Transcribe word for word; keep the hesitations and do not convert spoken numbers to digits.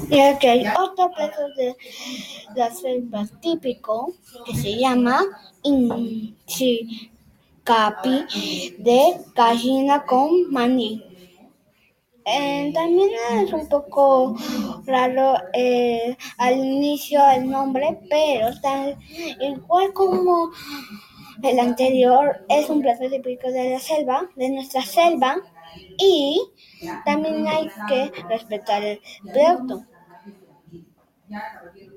Y aquí hay otro plato de la selva típico que se llama inchicapi de gallina con maní. Eh, también es un poco raro eh, al inicio el nombre, pero tal, igual como el anterior, es un plato típico de la selva, de nuestra selva, y también hay que respetar el plato.